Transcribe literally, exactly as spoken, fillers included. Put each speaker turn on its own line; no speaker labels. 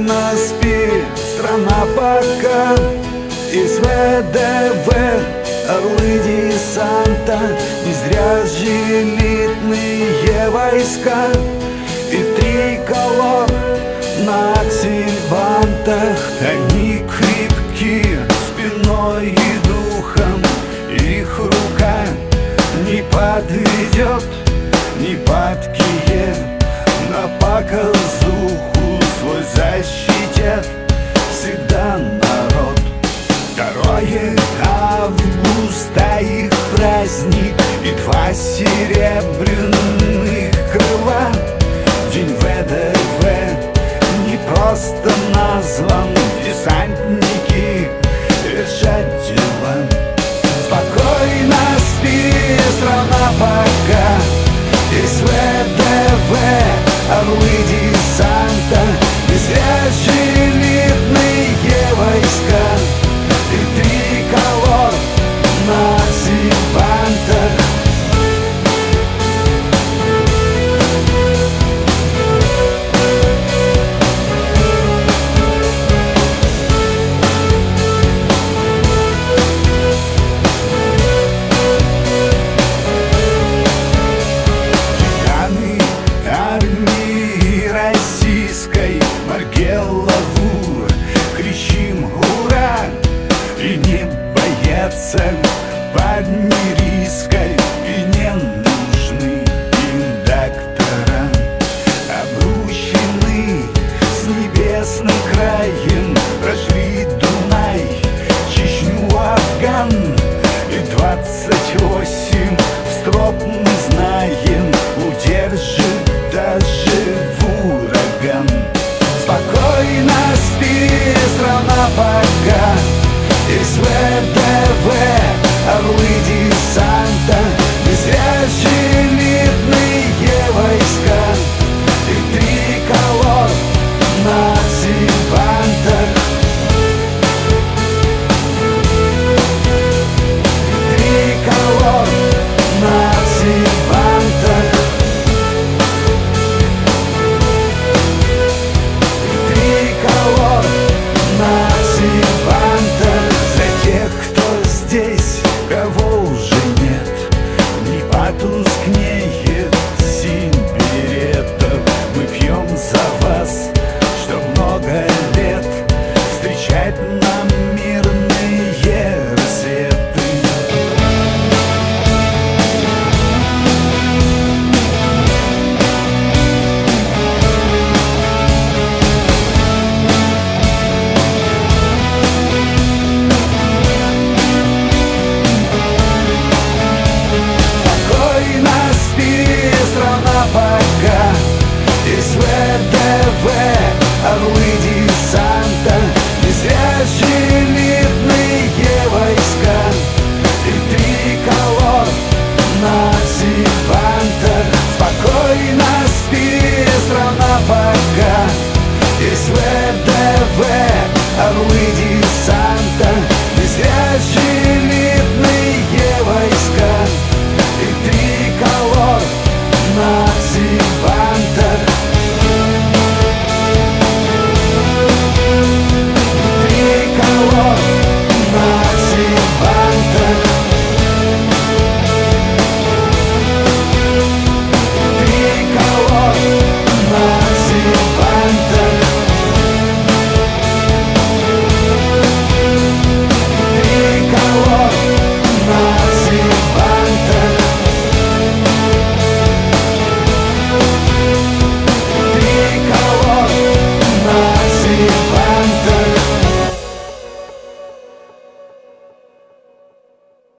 Спокойно спи, страна, пока из ВДВ орлы десанта, не зря же элитные войска и триколор на аксельбантах. Они крепки спиной и духом, их рука не подведет, ни падкие на показуху свой защитят всегда народ. Второе августа их праздник и два серебряных крыла. День ВДВ не просто назван, десантники решать дела. Спокойно спи, страна, пока из ВДВ орлы десанта, не зря же элитные войска и триколор на аксельбантах. Маргелову кричим ура и не бояться Падмирийской, и не нужны им доктора. Обручены с небесным краем, прошли Дунай, Чечню, Афган и двадцать восемь строп мы знаем, удержит даже